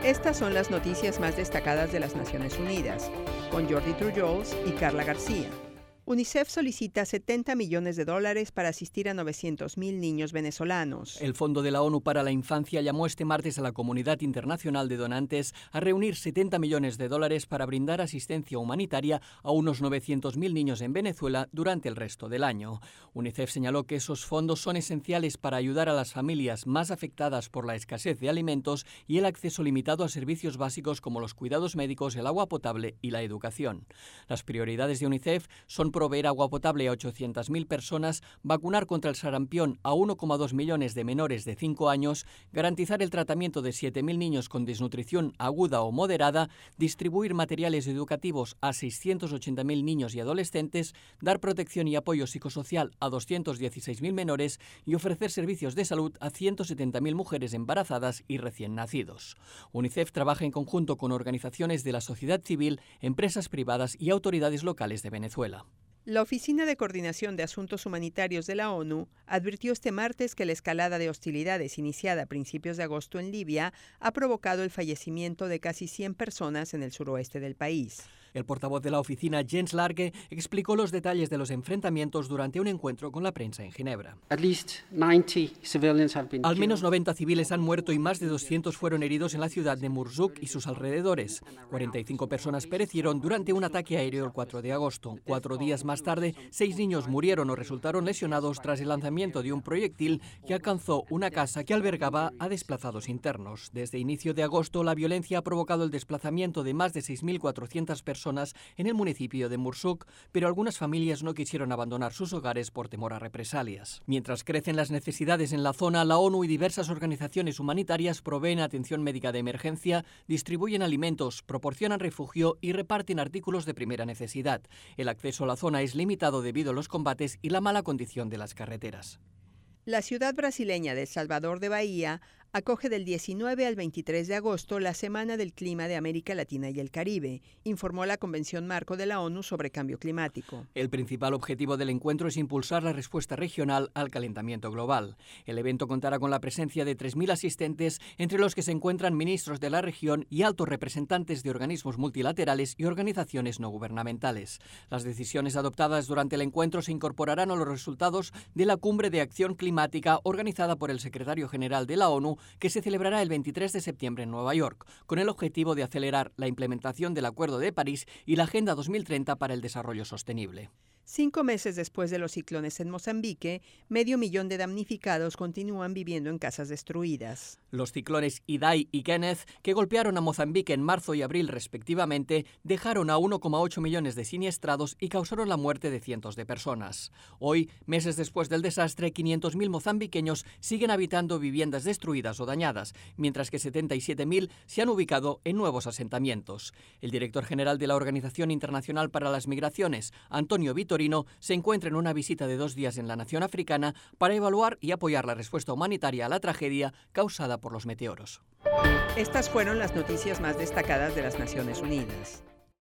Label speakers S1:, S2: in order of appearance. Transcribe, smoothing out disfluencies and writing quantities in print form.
S1: Estas son las noticias más destacadas de las Naciones Unidas, con Jordi Trujols y Carla García. UNICEF solicita $70 millones para asistir a 900.000 niños venezolanos.
S2: El Fondo de la ONU para la Infancia llamó este martes a la comunidad internacional de donantes a reunir $70 millones para brindar asistencia humanitaria a unos 900.000 niños en Venezuela durante el resto del año. UNICEF señaló que esos fondos son esenciales para ayudar a las familias más afectadas por la escasez de alimentos y el acceso limitado a servicios básicos como los cuidados médicos, el agua potable y la educación. Las prioridades de UNICEF son proveer agua potable a 800.000 personas, vacunar contra el sarampión a 1,2 millones de menores de 5 años, garantizar el tratamiento de 7.000 niños con desnutrición aguda o moderada, distribuir materiales educativos a 680.000 niños y adolescentes, dar protección y apoyo psicosocial a 216.000 menores y ofrecer servicios de salud a 170.000 mujeres embarazadas y recién nacidos. UNICEF trabaja en conjunto con organizaciones de la sociedad civil, empresas privadas y autoridades locales de Venezuela.
S1: La Oficina de Coordinación de Asuntos Humanitarios de la ONU advirtió este martes que la escalada de hostilidades iniciada a principios de agosto en Libia ha provocado el fallecimiento de casi 100 personas en el suroeste del país.
S2: El portavoz de la oficina, Jens Large, explicó los detalles de los enfrentamientos durante un encuentro con la prensa en Ginebra. Al menos 90 civiles han muerto y más de 200 fueron heridos en la ciudad de Murzuk y sus alrededores. 45 personas perecieron durante un ataque aéreo el 4 de agosto. 4 días más tarde, 6 niños murieron o resultaron lesionados tras el lanzamiento de un proyectil que alcanzó una casa que albergaba a desplazados internos. Desde inicio de agosto, la violencia ha provocado el desplazamiento de más de 6.400 personas en el municipio de Murzuk, pero algunas familias no quisieron abandonar sus hogares por temor a represalias. Mientras crecen las necesidades en la zona, la ONU y diversas organizaciones humanitarias proveen atención médica de emergencia, distribuyen alimentos, proporcionan refugio y reparten artículos de primera necesidad. El acceso a la zona es limitado debido a los combates y la mala condición de las carreteras.
S1: La ciudad brasileña de Salvador de Bahía acoge del 19 al 23 de agosto la Semana del Clima de América Latina y el Caribe, informó la Convención Marco de la ONU sobre Cambio Climático.
S2: El principal objetivo del encuentro es impulsar la respuesta regional al calentamiento global. El evento contará con la presencia de 3.000 asistentes, entre los que se encuentran ministros de la región y altos representantes de organismos multilaterales y organizaciones no gubernamentales. Las decisiones adoptadas durante el encuentro se incorporarán a los resultados de la Cumbre de Acción Climática organizada por el secretario general de la ONU, que se celebrará el 23 de septiembre en Nueva York, con el objetivo de acelerar la implementación del Acuerdo de París y la Agenda 2030 para el Desarrollo Sostenible.
S1: 5 meses después de los ciclones en Mozambique, 500.000 de damnificados continúan viviendo en casas destruidas.
S2: Los ciclones Idai y Kenneth, que golpearon a Mozambique en marzo y abril respectivamente, dejaron a 1,8 millones de siniestrados y causaron la muerte de cientos de personas. Hoy, meses después del desastre, 500.000 mozambiqueños siguen habitando viviendas destruidas o dañadas, mientras que 77.000 se han ubicado en nuevos asentamientos. El director general de la Organización Internacional para las Migraciones, Antonio Vitorino, se encuentra en una visita de 2 días en la nación africana para evaluar y apoyar la respuesta humanitaria a la tragedia causada por los meteoros.
S1: Estas fueron las noticias más destacadas de las Naciones Unidas.